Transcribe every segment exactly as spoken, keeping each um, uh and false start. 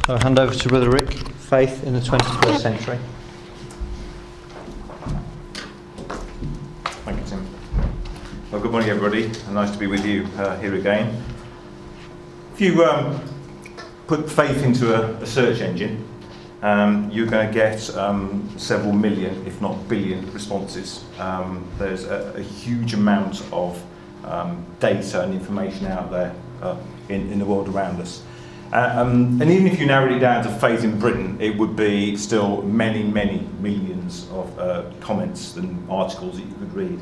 I'll hand over to Brother Rick. Faith in the twenty-first century. Thank you, Tim. Well, good morning, everybody. Nice to be with you uh, here again. If you um, put faith into a, a search engine, um, you're going to get um, several million, if not billion, responses. Um, there's a, a huge amount of um, data and information out there uh, in, in the world around us. Uh, um, and even if you narrowed it down to faith in Britain, it would be still many, many millions of uh, comments and articles that you could read.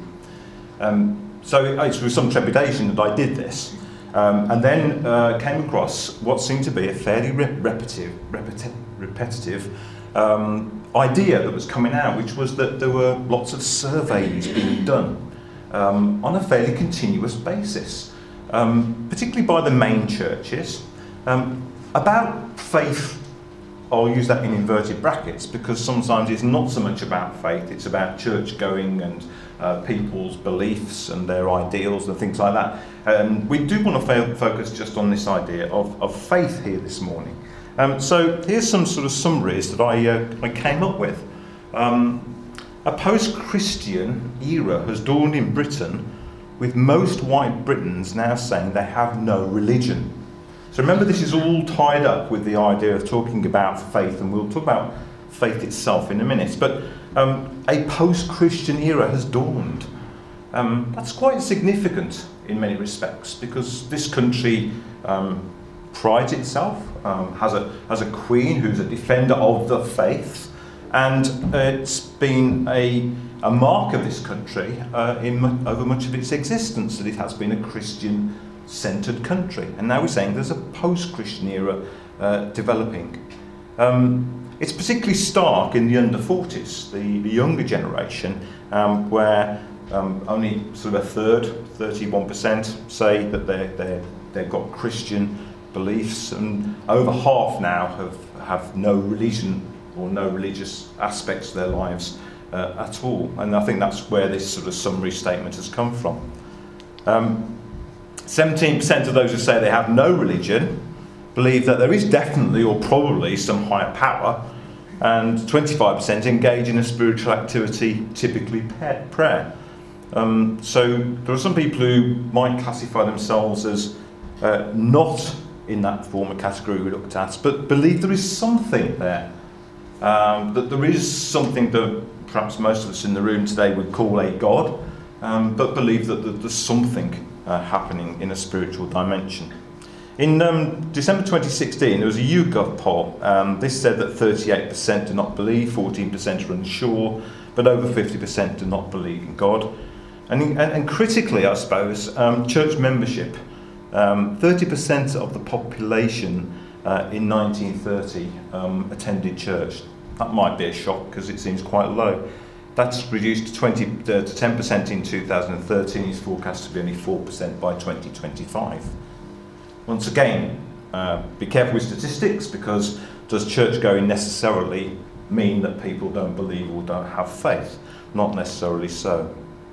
Um, so it's with some trepidation that I did this, um, and then uh, came across what seemed to be a fairly re- repetitive, repeti- repetitive um, idea that was coming out, which was that there were lots of surveys being done um, on a fairly continuous basis, um, particularly by the main churches. Um, about faith, I'll use that in inverted brackets, because sometimes it's not so much about faith, it's about church going and uh, people's beliefs and their ideals and things like that. And we do want to fo- focus just on this idea of, of faith here this morning. Um, so here's some sort of summaries that I, uh, I came up with. Um, a post-Christian era has dawned in Britain, with most white Britons now saying they have no religion. So remember, this is all tied up with the idea of talking about faith, and we'll talk about faith itself in a minute. But um, a post-Christian era has dawned. Um, that's quite significant in many respects, because this country um, prides itself, um, has a has a queen who's a defender of the faith, and it's been a a mark of this country uh, in over much of its existence that it has been a Christian centred country, and now we're saying there's a post-Christian era uh, developing. Um, it's particularly stark in the under forties, the, the younger generation, um, where um, only sort of a third, thirty-one percent, say that they they they've got Christian beliefs, and over half now have have no religion or no religious aspects of their lives uh, at all. And I think that's where this sort of summary statement has come from. Um, seventeen percent of those who say they have no religion believe that there is definitely or probably some higher power, and twenty-five percent engage in a spiritual activity, typically prayer. Um, so there are some people who might classify themselves as uh, not in that former category we looked at, but believe there is something there, um, that there is something that perhaps most of us in the room today would call a God, um, but believe that there's something Uh, happening in a spiritual dimension. In um, December twenty sixteen, there was a YouGov poll. Um, this said that thirty-eight percent do not believe, fourteen percent are unsure, but over fifty percent do not believe in God. And, and, and critically, I suppose, um, church membership. Um, thirty percent of the population uh, in nineteen thirty um, attended church. That might be a shock because it seems quite low. That's reduced to twenty uh, to ten percent in two thousand thirteen. It's forecast to be only four percent by twenty twenty-five. Once again, uh, be careful with statistics, because does church going necessarily mean that people don't believe or don't have faith? Not necessarily so.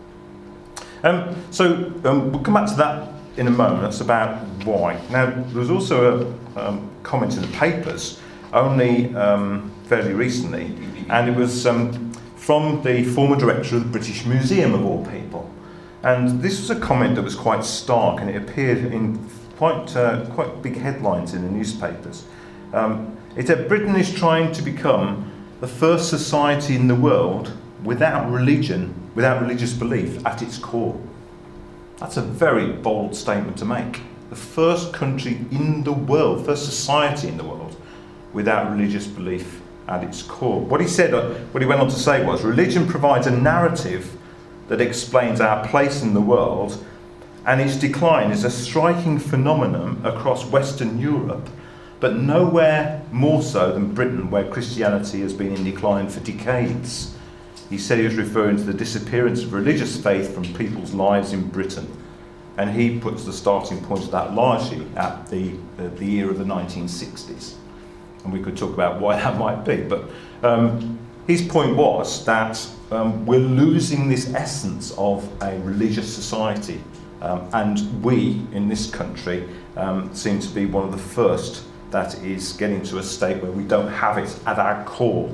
Um, so um, we'll come back to that in a moment. That's about why. Now, there was also a um, comment in the papers only um, fairly recently, and it was Um, from the former director of the British Museum, of all people. And this was a comment that was quite stark, and it appeared in quite uh, quite big headlines in the newspapers. Um, it said, Britain is trying to become the first society in the world without religion, without religious belief at its core. That's a very bold statement to make. The first country in the world, first society in the world, without religious belief at its core. What he said, what he went on to say was, religion provides a narrative that explains our place in the world, and its decline is a striking phenomenon across Western Europe, but nowhere more so than Britain, where Christianity has been in decline for decades. He said he was referring to the disappearance of religious faith from people's lives in Britain, and he puts the starting point of that largely at the, uh, the year of the nineteen sixties. And we could talk about why that might be, but um, his point was that um, we're losing this essence of a religious society, um, and we in this country um, seem to be one of the first that is getting to a state where we don't have it at our core.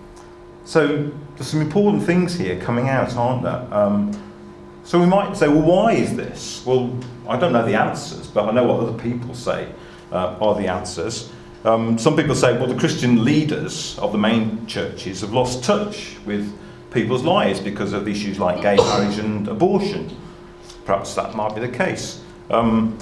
So there's some important things here coming out, aren't there? Um, so we might say, well, why is this? Well, I don't know the answers, but I know what other people say uh, are the answers. Um, some people say, well, the Christian leaders of the main churches have lost touch with people's lives because of issues like gay marriage and abortion. Perhaps that might be the case. Um,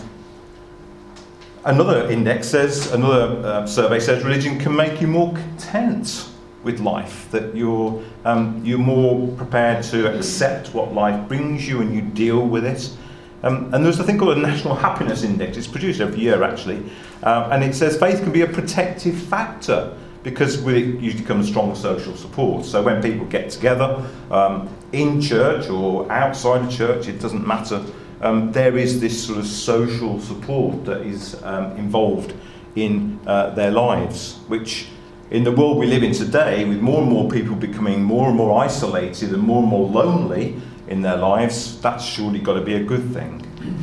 another index says, another uh, survey says, religion can make you more content with life, that you're um, you're more prepared to accept what life brings you and you deal with it. Um, and there's a thing called a National Happiness Index. It's produced every year, actually, um, and it says faith can be a protective factor because with it usually comes strong social support. So when people get together um, in church or outside of church, it doesn't matter. Um, there is this sort of social support that is um, involved in uh, their lives, which in the world we live in today, with more and more people becoming more and more isolated and more and more lonely in their lives, that's surely got to be a good thing.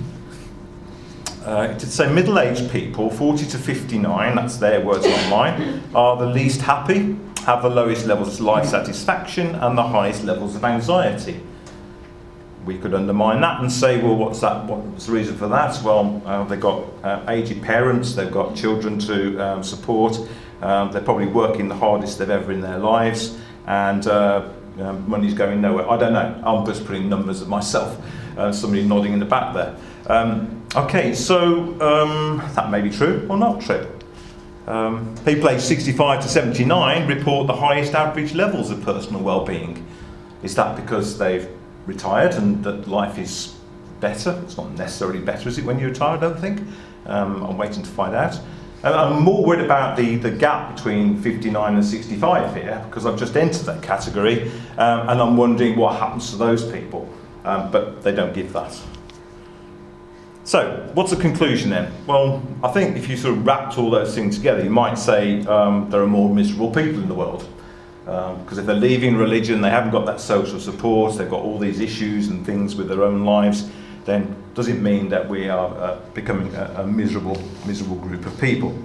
Uh, it did say middle-aged people, forty to fifty-nine, that's their words, not mine, are the least happy, have the lowest levels of life satisfaction and the highest levels of anxiety. We could undermine that and say, well, what's that? What's the reason for that? Well, uh, they've got uh, aged parents, they've got children to um, support, um, they're probably working the hardest they've ever in their lives, and uh, um, money's going nowhere. I don't know. I'm just putting numbers at myself. Uh, somebody nodding in the back there. Um, okay, so um, that may be true or not true. Um, people aged sixty-five to seventy-nine report the highest average levels of personal well-being. Is that because they've retired and that life is better? It's not necessarily better, is it, when you retire, I don't think. Um, I'm waiting to find out. And I'm more worried about the, the gap between fifty-nine and sixty-five here, because I've just entered that category, um, and I'm wondering what happens to those people. Um, but they don't give that. So, what's the conclusion then? Well, I think if you sort of wrapped all those things together, you might say um, there are more miserable people in the world. Because um, if they're leaving religion, they haven't got that social support, they've got all these issues and things with their own lives, then does it mean that we are uh, becoming a, a miserable, miserable group of people?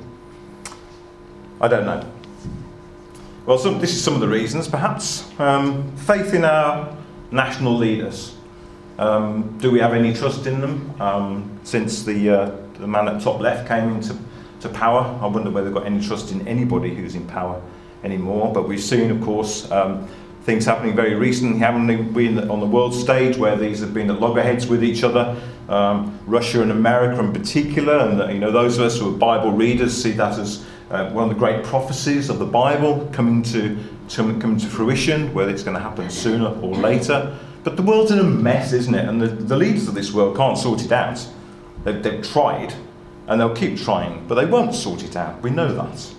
I don't know. Well, some, this is some of the reasons, perhaps. Um, faith in our national leaders. Um, do we have any trust in them? Um, since the, uh, the man at top left came into to power, I wonder whether they've got any trust in anybody who's in power anymore. But we've seen, of course, um, things happening very recently, haven't we, on the world stage, where these have been at loggerheads with each other. Um, Russia and America in particular, and uh, you know, those of us who are Bible readers see that as uh, one of the great prophecies of the Bible coming to, to coming to fruition, whether it's going to happen sooner or later. But the world's in a mess, isn't it? And the, the leaders of this world can't sort it out. They've, they've tried, and they'll keep trying, but they won't sort it out. We know that.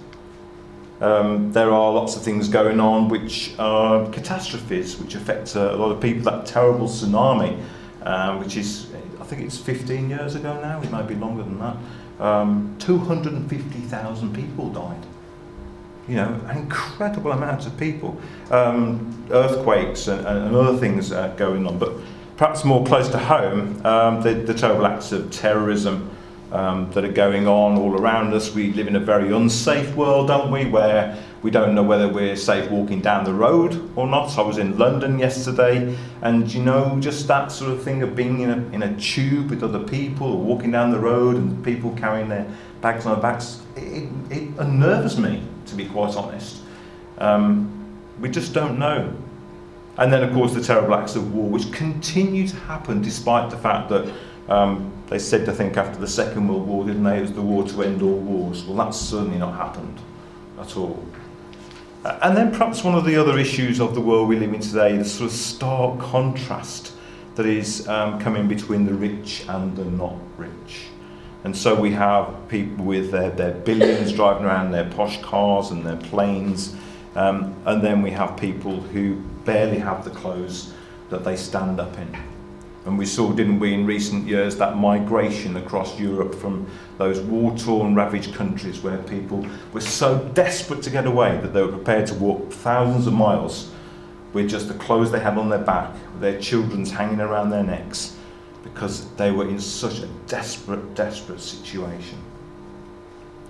Um, there are lots of things going on which are catastrophes, which affect uh, a lot of people. That terrible tsunami, um, which is, I think it's fifteen years ago now, it might be longer than that. Um, two hundred fifty thousand people died. You know, an incredible amount of people. Um, earthquakes and, and other things uh, going on. But perhaps more close to home, um, the, the terrible acts of terrorism Um, that are going on all around us. We live in a very unsafe world, don't we, where we don't know whether we're safe walking down the road or not. I was in London yesterday, and you know, just that sort of thing of being in a, in a tube with other people, or walking down the road and people carrying their bags on their backs, it, it unnerves me, to be quite honest. Um, we just don't know. And then, of course, the terrible acts of war, which continue to happen despite the fact that Um, they said, I think, after the Second World War, didn't they, it was the war to end all wars. Well, that's certainly not happened at all. Uh, and then perhaps one of the other issues of the world we live in today, the sort of stark contrast that is um, coming between the rich and the not rich. And so we have people with their, their billions driving around their posh cars and their planes, um, and then we have people who barely have the clothes that they stand up in. And we saw, didn't we, in recent years, that migration across Europe from those war-torn, ravaged countries where people were so desperate to get away that they were prepared to walk thousands of miles with just the clothes they had on their back, with their children's hanging around their necks, because they were in such a desperate, desperate situation.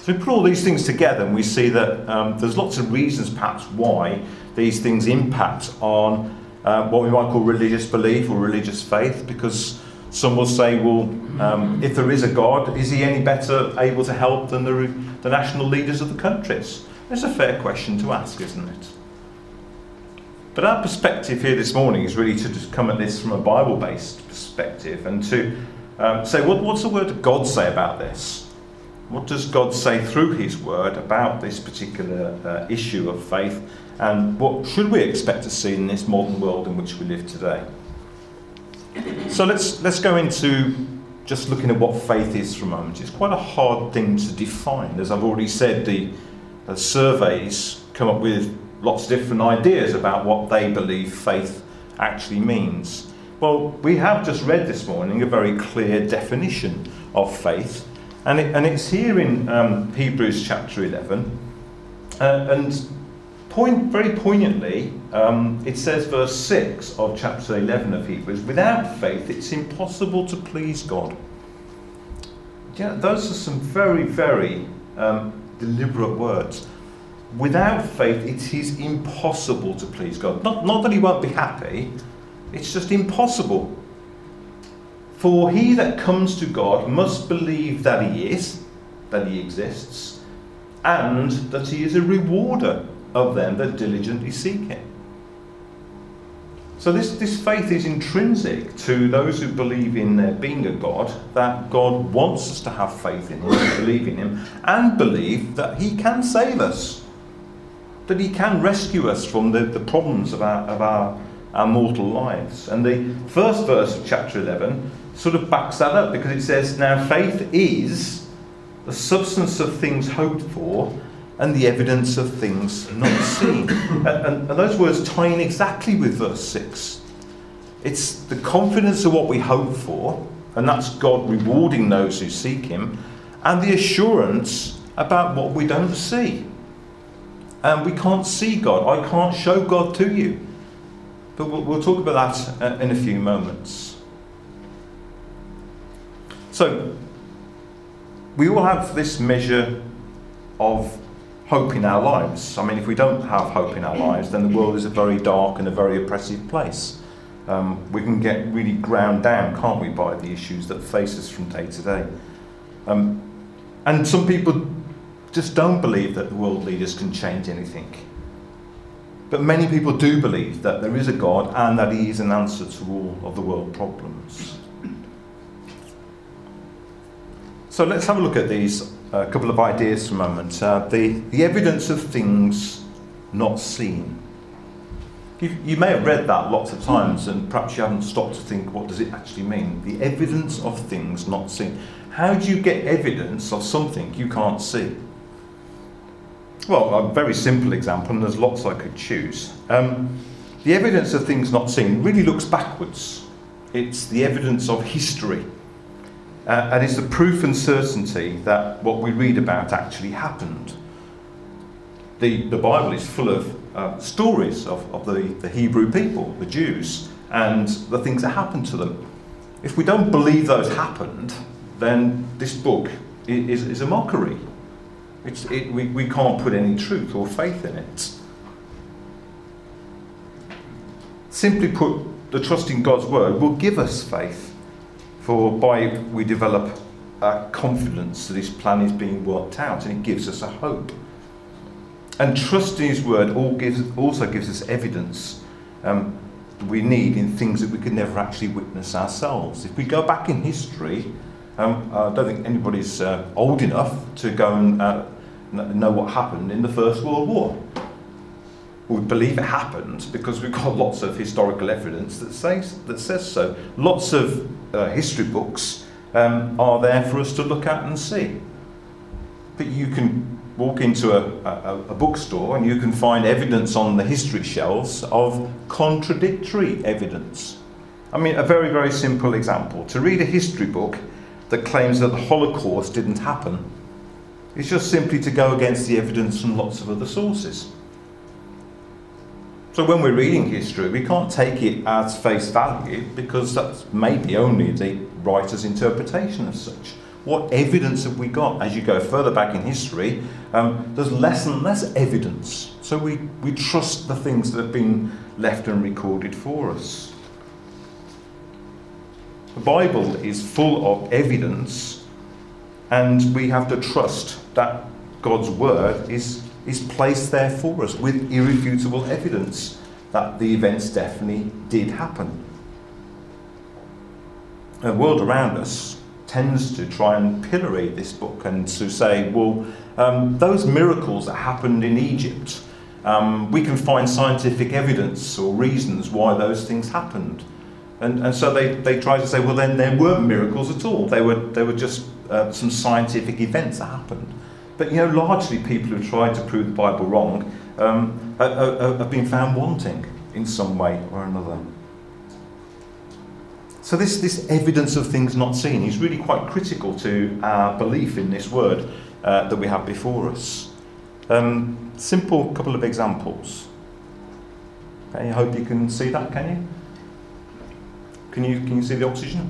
So we put all these things together and we see that um, there's lots of reasons perhaps why these things impact on uh, what we might call religious belief or religious faith, because some will say, well, um, if there is a God, is he any better able to help than the, the national leaders of the countries? It's a fair question to ask, isn't it? But our perspective here this morning is really to just come at this from a Bible-based perspective and to um, say, what, what's the Word of God say about this? What does God say through his Word about this particular uh, issue of faith, and what should we expect to see in this modern world in which we live today? So let's let's go into just looking at what faith is for a moment. It's quite a hard thing to define. As I've already said, the, the surveys come up with lots of different ideas about what they believe faith actually means. Well, we have just read this morning a very clear definition of faith, and it, and it's here in um, Hebrews chapter eleven, uh, and point very poignantly, um, it says verse six of chapter eleven of Hebrews, without faith it's impossible to please God. Yeah, those are some very, very um, deliberate words. Without faith it is impossible to please God. Not, not that he won't be happy, it's just impossible. For he that comes to God must believe that he is, that he exists, and that he is a rewarder of them that diligently seek him. So this, this faith is intrinsic to those who believe in there being a God, that God wants us to have faith in him, to believe in him, and believe that he can save us, that he can rescue us from the, the problems of our, of our, our mortal lives. And the first verse of chapter eleven sort of backs that up, because it says, now faith is the substance of things hoped for and the evidence of things not seen. and, and, and those words tie in exactly with verse six. It's the confidence of what we hope for, and that's God rewarding those who seek him, and the assurance about what we don't see. And we can't see God. I can't show God to you. But we'll, we'll talk about that in a few moments. So, we all have this measure of hope in our lives. I mean, if we don't have hope in our lives, then the world is a very dark and a very oppressive place. Um, we can get really ground down, can't we, by the issues that face us from day to day. Um, and some people just don't believe that the world leaders can change anything. But many people do believe that there is a God and that he is an answer to all of the world problems. So let's have a look at these a couple of ideas for a moment. Uh, the, the evidence of things not seen. You, you may have read that lots of times, and perhaps you haven't stopped to think, what does it actually mean? The evidence of things not seen. How do you get evidence of something you can't see? Well, a very simple example, and there's lots I could choose. Um, the evidence of things not seen really looks backwards. It's the evidence of history. Uh, and it's the proof and certainty that what we read about actually happened. The, the Bible is full of uh, stories of, of the, the Hebrew people, the Jews, and the things that happened to them. If we don't believe those happened, then this book is, is a mockery. It's, it, we, we can't put any truth or faith in it. Simply put, the trust in God's word will give us faith. For by we develop a confidence that his plan is being worked out, and it gives us a hope. And trust in his word all gives, also gives us evidence um, we need in things that we could never actually witness ourselves. If we go back in history, um, I don't think anybody's uh, old enough to go and uh, know what happened in the First World War. We believe it happened because we've got lots of historical evidence that says that says so. Lots of uh, history books um, are there for us to look at and see. But you can walk into a, a, a bookstore and you can find evidence on the history shelves of contradictory evidence. I mean, a very, very simple example. To read a history book that claims that the Holocaust didn't happen is just simply to go against the evidence from lots of other sources. So when we're reading history, we can't take it as face value because that's maybe only the writer's interpretation of such. What evidence have we got? As you go further back in history, um, there's less and less evidence. So we, we trust the things that have been left and recorded for us. The Bible is full of evidence, and we have to trust that God's word is, is placed there for us with irrefutable evidence that the events definitely did happen. The world around us tends to try and pillory this book and to say, well, um, those miracles that happened in Egypt, um, we can find scientific evidence or reasons why those things happened. And, and so they, they try to say, well, then there weren't miracles at all. They were, they were just uh, some scientific events that happened. But, you know, largely people who tried to prove the Bible wrong um, are, are, have been found wanting in some way or another. So this, this evidence of things not seen is really quite critical to our belief in this word uh, that we have before us. Um, simple couple of examples. Okay, I hope you can see that, can you? Can you, can you see the oxygen?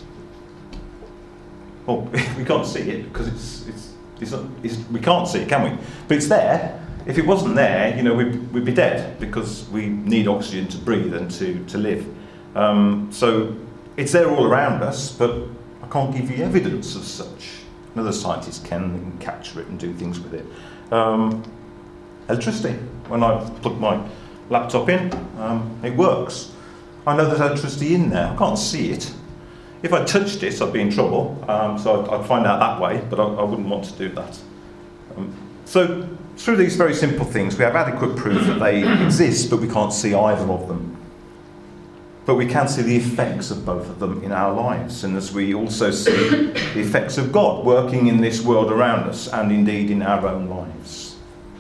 Well, we can't see it because it's, it's, it's, not, it's we can't see it, can we? But it's there. If it wasn't there, you know, we'd, we'd be dead because we need oxygen to breathe and to, to live. Um, so it's there all around us, but I can't give you evidence of such. Another scientist can, can capture it and do things with it. Um, electricity. When I plug my laptop in, um, it works. I know there's electricity in there. I can't see it. If I touched it, I'd be in trouble. Um, so I'd, I'd find out that way, but I, I wouldn't want to do that. Um, so through these very simple things, we have adequate proof that they exist, but we can't see either of them. But we can see the effects of both of them in our lives, and as we also see the effects of God working in this world around us and indeed in our own lives.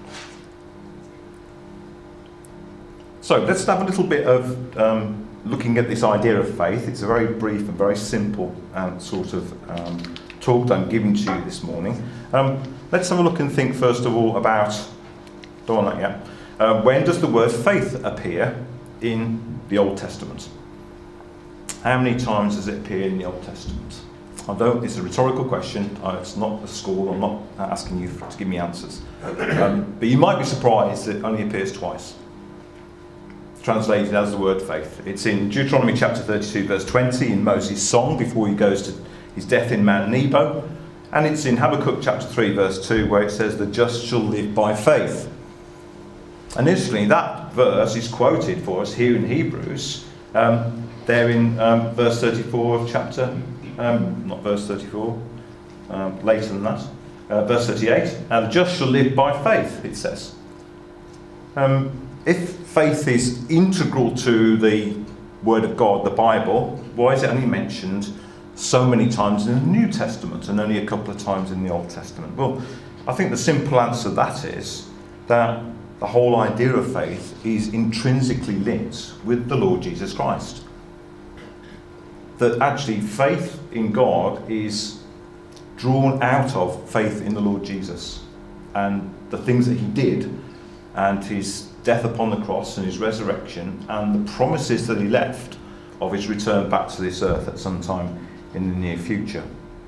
So let's have a little bit of um, looking at this idea of faith. It's a very brief and very simple um, sort of um, talk that I'm giving to you this morning. Um, let's have a look and think first of all about, don't want that yet, uh, when does the word faith appear in the Old Testament? How many times does it appear in the Old Testament? I don't, it's a rhetorical question. Uh, it's not a school. I'm not asking you to give me answers. Um, but you might be surprised that it only appears twice. It's translated as the word faith. It's in Deuteronomy chapter thirty-two, verse twenty, in Moses' song before he goes to his death in Mount Nebo. And it's in Habakkuk chapter three, verse two, where it says, the just shall live by faith. And interestingly, that verse is quoted for us here in Hebrews. Um, there in um, verse thirty-four of chapter, um, not verse thirty-four, um, later than that, uh, verse thirty-eight, and the just shall live by faith, it says. Um, if faith is integral to the Word of God, the Bible, why is it only mentioned so many times in the New Testament and only a couple of times in the Old Testament? Well, I think the simple answer to that is that the whole idea of faith is intrinsically linked with the Lord Jesus Christ. That actually faith in God is drawn out of faith in the Lord Jesus and the things that he did and his death upon the cross and his resurrection and the promises that he left of his return back to this earth at some time in the near future.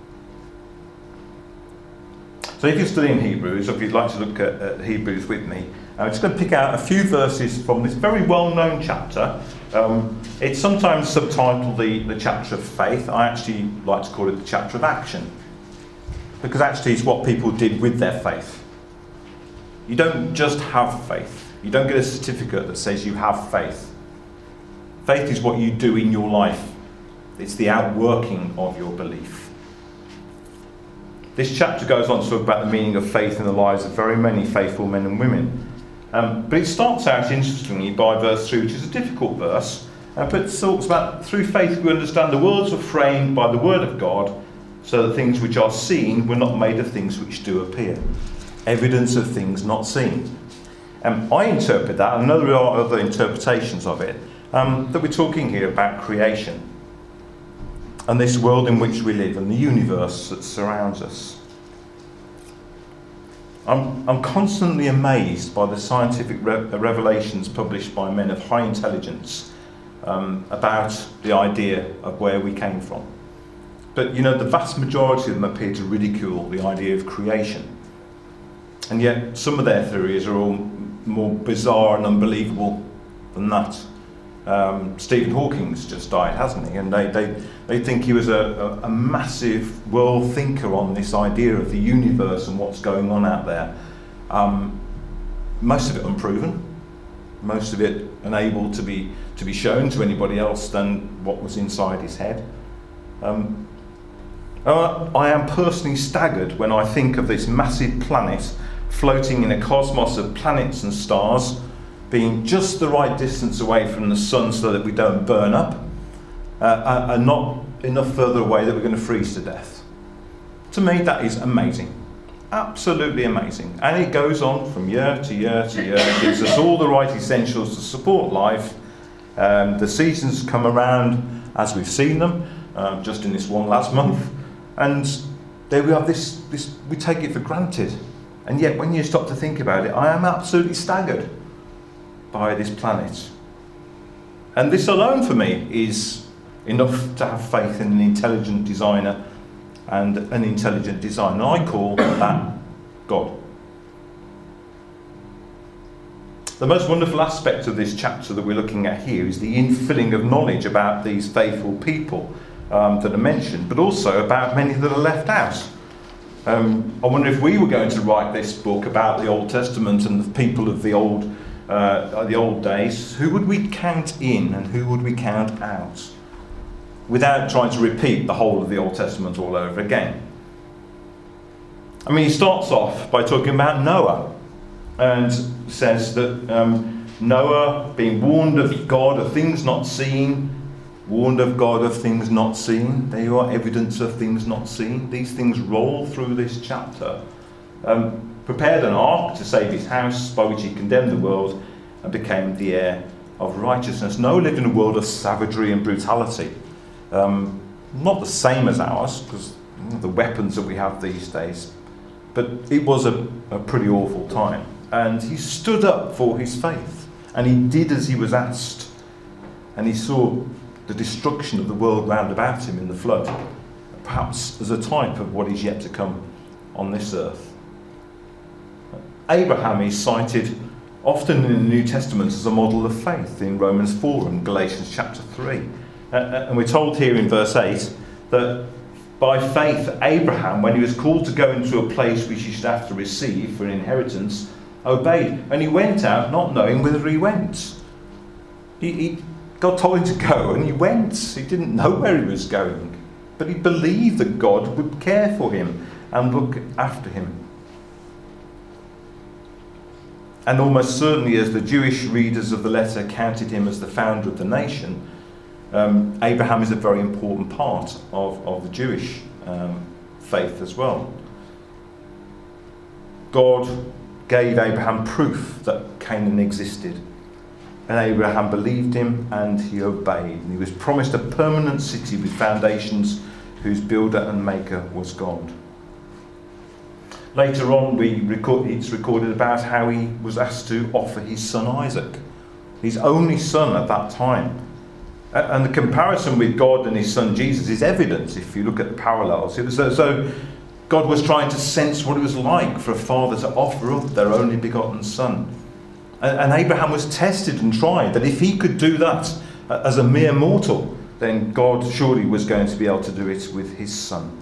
So if you're studying Hebrews, or if you'd like to look at, at Hebrews with me, I'm just going to pick out a few verses from this very well-known chapter. Um, it's sometimes subtitled the, the chapter of faith. I actually like to call it the chapter of action, because actually it's what people did with their faith. You don't just have faith. You don't get a certificate that says you have faith. Faith is what you do in your life. It's the outworking of your belief. This chapter goes on to talk about the meaning of faith in the lives of very many faithful men and women. Um, but it starts out, interestingly, by verse three, which is a difficult verse. Uh, but it talks about, through faith we understand the worlds were framed by the word of God, so that things which are seen were not made of things which do appear. Evidence of things not seen. Um, I interpret that, and there are other interpretations of it, um, that we're talking here about creation. And this world in which we live and the universe that surrounds us. I'm, I'm constantly amazed by the scientific re- revelations published by men of high intelligence um, about the idea of where we came from. But, you know, the vast majority of them appear to ridicule the idea of creation. And yet, some of their theories are all more bizarre and unbelievable than that. Um, Stephen Hawking's just died, hasn't he? And they, they, they think he was a, a, a massive world thinker on this idea of the universe and what's going on out there. Um, most of it unproven, most of it unable to be to be shown to anybody else than what was inside his head. Um, uh, I am personally staggered when I think of this massive planet floating in a cosmos of planets and stars, being just the right distance away from the sun so that we don't burn up, uh, and not enough further away that we're going to freeze to death. To me, that is amazing. Absolutely amazing. And it goes on from year to year to year. It gives us all the right essentials to support life. Um, the seasons come around as we've seen them, um, just in this one last month. And there we have this, this, we take it for granted. And yet when you stop to think about it, I am absolutely staggered by this planet. And this alone for me is enough to have faith in an intelligent designer and an intelligent design. And I call that God. The most wonderful aspect of this chapter that we're looking at here is the infilling of knowledge about these faithful people um, that are mentioned, but also about many that are left out. Um, I wonder if we were going to write this book about the Old Testament and the people of the old, uh, the old days, who would we count in and who would we count out? Without trying to repeat the whole of the Old Testament all over again. I mean, he starts off by talking about Noah and says that um, Noah, being warned of God of things not seen, warned of God of things not seen. There you are, evidence of things not seen. These things roll through this chapter. Um, prepared an ark to save his house, by which he condemned the world and became the heir of righteousness. Noah lived in a world of savagery and brutality. Um, not the same as ours, because you know, the weapons that we have these days, but it was a, a pretty awful time. And he stood up for his faith, and he did as he was asked, and he saw the destruction of the world round about him in the flood, perhaps as a type of what is yet to come on this earth. Abraham is cited often in the New Testament as a model of faith in Romans four and Galatians chapter three. Uh, and we're told here in verse eight that by faith Abraham, when he was called to go into a place which he should have to receive for an inheritance, obeyed. And he went out not knowing whither he went. He, he, God told him to go and he went. He didn't know where he was going. But he believed that God would care for him and look after him. And almost certainly, as the Jewish readers of the letter counted him as the founder of the nation, Um, Abraham is a very important part of, of the Jewish um, faith as well. God gave Abraham proof that Canaan existed. And Abraham believed him and he obeyed. And he was promised a permanent city with foundations whose builder and maker was God. Later on, we record, it's recorded about how he was asked to offer his son Isaac, his only son at that time. And the comparison with God and his son Jesus is evident if you look at the parallels. It was as though God was trying to sense what it was like for a father to offer up their only begotten son. And, and Abraham was tested and tried that if he could do that as a mere mortal, then God surely was going to be able to do it with his son.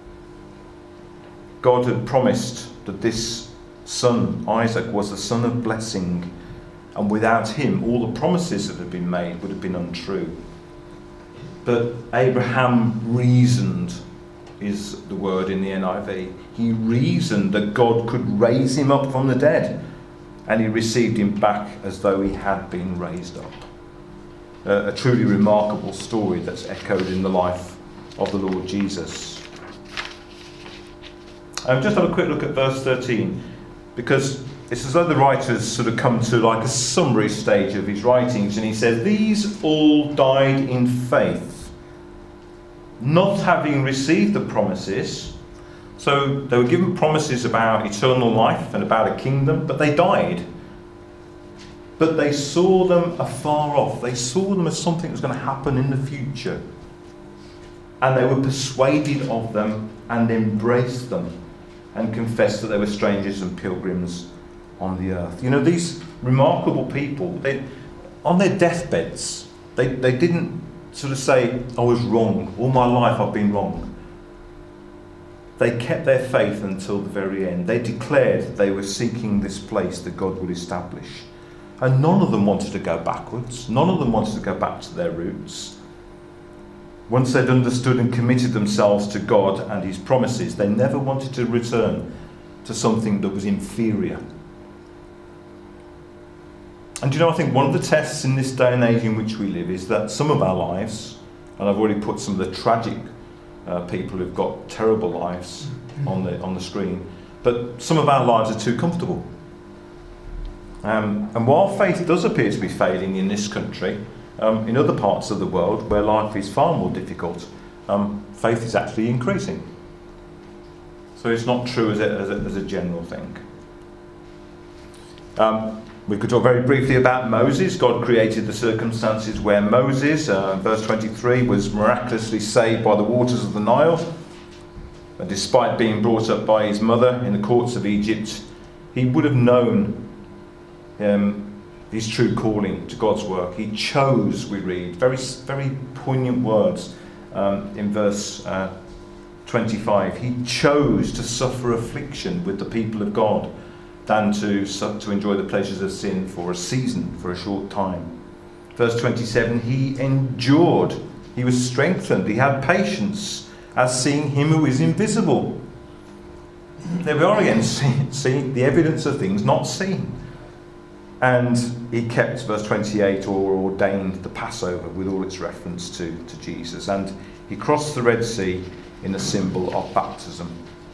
God had promised that this son, Isaac, was the son of blessing. And without him, all the promises that had been made would have been untrue. But Abraham reasoned, is the word in the N I V. He reasoned that God could raise him up from the dead. And he received him back as though he had been raised up. A, a truly remarkable story that's echoed in the life of the Lord Jesus. Um, just have a quick look at verse thirteen. Because it's as though the writer's sort of come to like a summary stage of his writings, and he says, these all died in faith, not having received the promises. So they were given promises about eternal life and about a kingdom, but they died. But they saw them afar off. They saw them as something that was going to happen in the future. And they were persuaded of them and embraced them and confessed that they were strangers and pilgrims on the earth. You know, these remarkable people, they, on their deathbeds, they, they didn't sort of say, I was wrong, all my life I've been wrong. They kept their faith until the very end. They declared they were seeking this place that God would establish. And none of them wanted to go backwards. None of them wanted to go back to their roots. Once they'd understood and committed themselves to God and his promises, they never wanted to return to something that was inferior. And you know, I think one of the tests in this day and age in which we live is that some of our lives, and I've already put some of the tragic uh, people who've got terrible lives on the on the screen, but some of our lives are too comfortable. Um, and while faith does appear to be failing in this country, um, in other parts of the world where life is far more difficult, um, faith is actually increasing. So it's not true as a, as a, as a general thing. Um, we could talk very briefly about Moses. God created the circumstances where Moses, uh, verse twenty-three, was miraculously saved by the waters of the Nile. And despite being brought up by his mother in the courts of Egypt, he would have known um, his true calling to God's work. He chose, we read, very, very poignant words um, in verse uh, twenty-five. He chose to suffer affliction with the people of God than to, to enjoy the pleasures of sin for a season, for a short time. Verse twenty-seven, he endured, he was strengthened, he had patience as seeing him who is invisible. There we are again, seeing see the evidence of things not seen. And he kept, verse twenty-eight, or ordained the Passover with all its reference to, to Jesus. And he crossed the Red Sea in a symbol of baptism.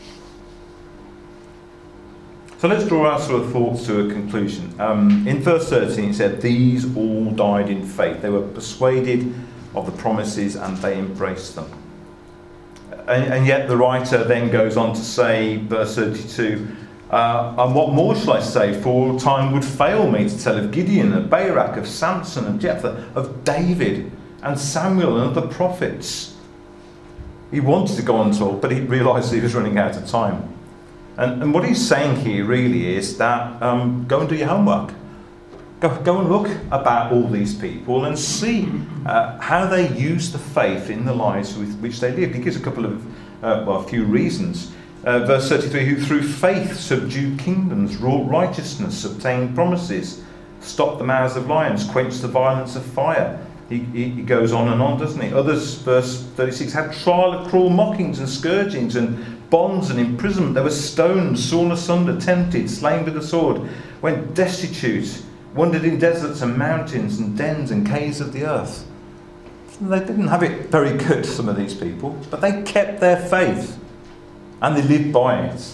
So let's draw our sort of thoughts to a conclusion. Um, in verse thirteen it said, these all died in faith. They were persuaded of the promises and they embraced them. And, and yet the writer then goes on to say, verse thirty-two, Uh, and what more shall I say, for time would fail me to tell of Gideon, of Barak, of Samson, of Jephthah, of David, and Samuel, and other prophets. He wanted to go on to talk, but he realised he was running out of time. And, and what he's saying here really is that um, go and do your homework. Go, go and look about all these people and see uh, how they use the faith in the lives with which they lived. He gives a couple of, uh, well, a few reasons. Uh, verse thirty-three, who through faith subdued kingdoms, wrought righteousness, obtained promises, stopped the mouths of lions, quenched the violence of fire. He, he, he goes on and on, doesn't he? Others, verse thirty-six, had trial of cruel mockings and scourgings and bonds and imprisonment. They were stoned, sawn asunder, tempted, slain with the sword, went destitute, wandered in deserts and mountains and dens and caves of the earth. They didn't have it very good, some of these people, but they kept their faith. And they lived by it.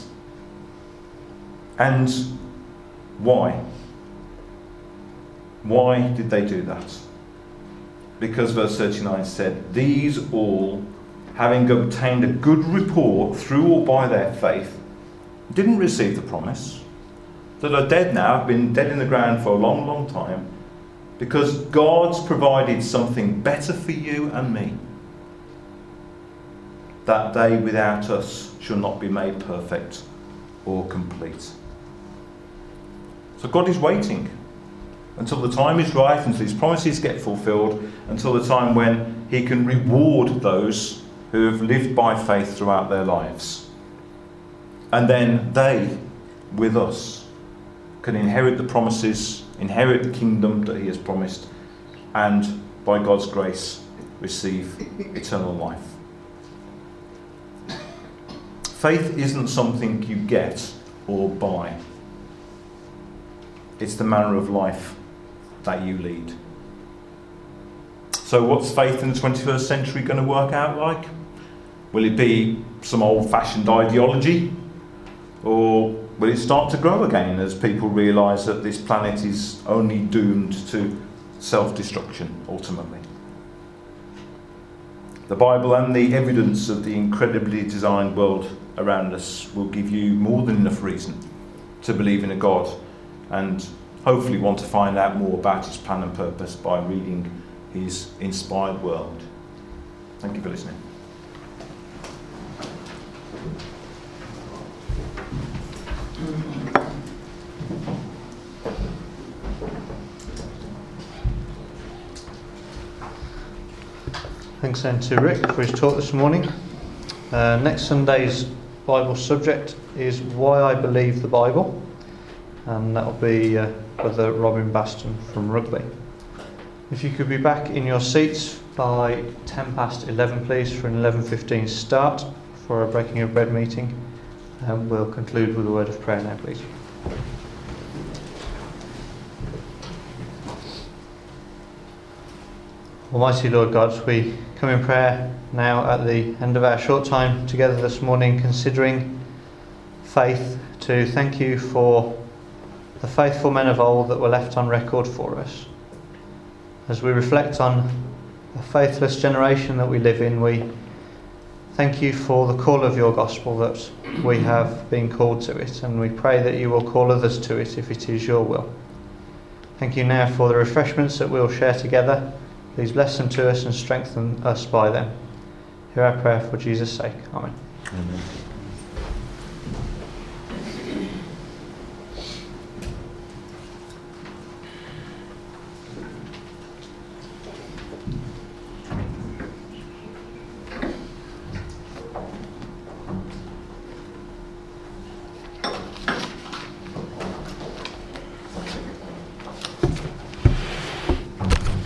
And why? Why did they do that? Because verse thirty-nine said, these all, having obtained a good report through or by their faith, didn't receive the promise, that are dead now, have been dead in the ground for a long, long time, because God's provided something better for you and me, that they without us shall not be made perfect or complete. So God is waiting until the time is right, until his promises get fulfilled, until the time when he can reward those who have lived by faith throughout their lives. And then they, with us, can inherit the promises, inherit the kingdom that he has promised, and by God's grace receive eternal life. Faith isn't something you get or buy. It's the manner of life that you lead. So what's faith in the twenty-first century going to work out like? Will it be some old-fashioned ideology? Or will it start to grow again as people realise that this planet is only doomed to self-destruction, ultimately? The Bible and the evidence of the incredibly designed world around us will give you more than enough reason to believe in a God and hopefully want to find out more about his plan and purpose by reading his inspired word. Thank you for listening. Thanks then to Rick for his talk this morning. Uh, next Sunday's Bible subject is Why I Believe the Bible, and that'll be uh, Brother Robin Baston from Rugby. If you could be back in your seats by ten past eleven please, for an eleven fifteen start for a breaking of bread meeting, and we'll conclude with a word of prayer now please. Almighty Lord God, we come in prayer now at the end of our short time together this morning, considering faith, to thank you for the faithful men of old that were left on record for us. As we reflect on the faithless generation that we live in, we thank you for the call of your gospel, that we have been called to it, and we pray that you will call others to it if it is your will. Thank you now for the refreshments that we'll share together. Please bless them to us and strengthen us by them. Hear our prayer for Jesus' sake. Amen. Amen.